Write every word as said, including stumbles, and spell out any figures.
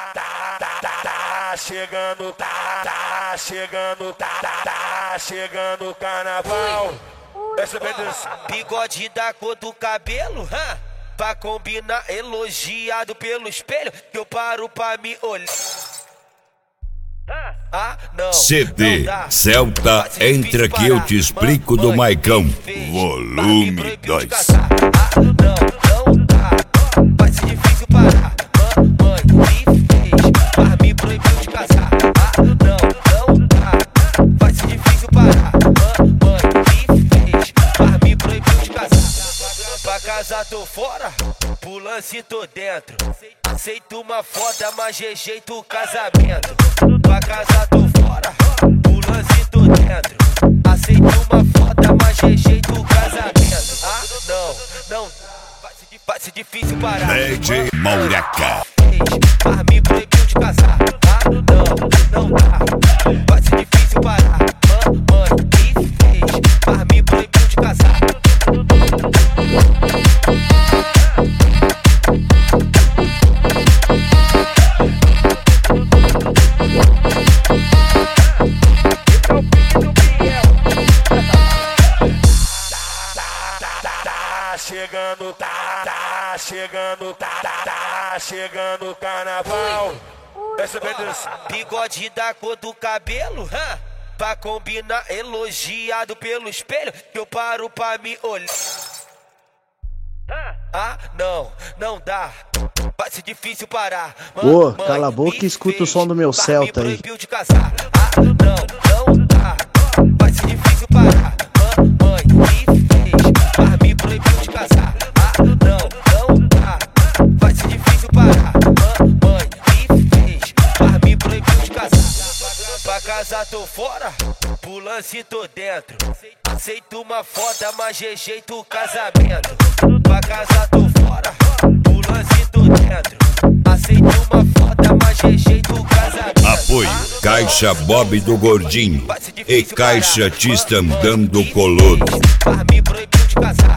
tá, tá, tá, tá chegando, tá, tá chegando, tá, tá, tá chegando o carnaval. Essa vem dançar. Bigode da cor do cabelo, hã? Pra combinar, elogiado pelo espelho, que eu paro pra me olhar. Ah, não, C D Celta, entra que eu te explico do Maicão, volume dois. Ah, não, não dá, vai ser difícil parar. Mamãe me fez, mas me proibiu de casar. Ah, não, não dá, vai ser difícil parar. Mamãe me fez, mas me proibiu de casar. Pra casar tô fora, pro lance tô dentro. Aceito uma foda, mas rejeito o casamento. Pra casar tô fora, pro lance tô dentro. Aceito uma foda, mas rejeito o casamento. Ah, não, não, vai ser difícil parar. D J Mauraca. Mas me proibiu de casar. Ah, não, não dá, vai ser difícil parar. Mamãe me fez, mas me proibiu de casar. Tá chegando, tá, tá chegando, tá, tá, tá chegando o carnaval. Essa vem dançar. Bigode da cor do cabelo, hã? Pra combinar, elogiado pelo espelho, que eu paro pra me olhar. Ah, não, não dá, vai ser difícil parar. Ô, cala a boca e escuta o som do meu Celta aí. Me proibiu de casar. Ah, não, não dá, vai ser difícil parar. Mamãe me fez, mas me proibiu de casar. Ah, não, não dá, vai ser difícil parar. Mamãe me fez, mas me proibiu de casar. Pra casar tô fora, pro lance tô dentro. Aceito uma foda, mas rejeito o casamento. Pra casar tô fora, pro lance tô dentro. Aceito uma foda, mas rejeito o casamento. Apoio Caixa Bob do Gordinho e Caixa Tista Andando Colono. Mas me proibiu de casar.